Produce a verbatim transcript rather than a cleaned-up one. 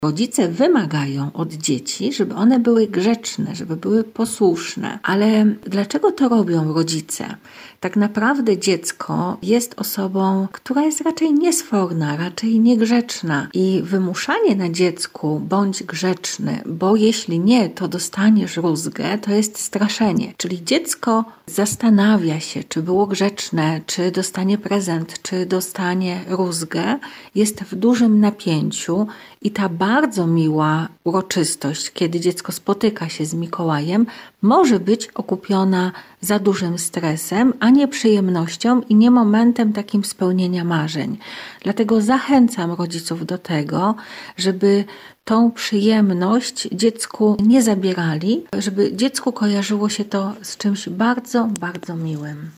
Rodzice wymagają od dzieci, żeby one były grzeczne, żeby były posłuszne. Ale dlaczego to robią rodzice? Tak naprawdę dziecko jest osobą, która jest raczej niesforna, raczej niegrzeczna. I wymuszanie na dziecku bądź grzeczny, bo jeśli nie, to dostaniesz rózgę, to jest straszenie. Czyli dziecko zastanawia się, czy było grzeczne, czy dostanie prezent, czy dostanie rózgę. Jest w dużym napięciu i ta bardzo miła uroczystość, kiedy dziecko spotyka się z Mikołajem, może być okupiona za dużym stresem, a nie przyjemnością i nie momentem takim spełnienia marzeń. Dlatego zachęcam rodziców do tego, żeby tą przyjemność dziecku nie zabierali, żeby dziecku kojarzyło się to z czymś bardzo, bardzo miłym.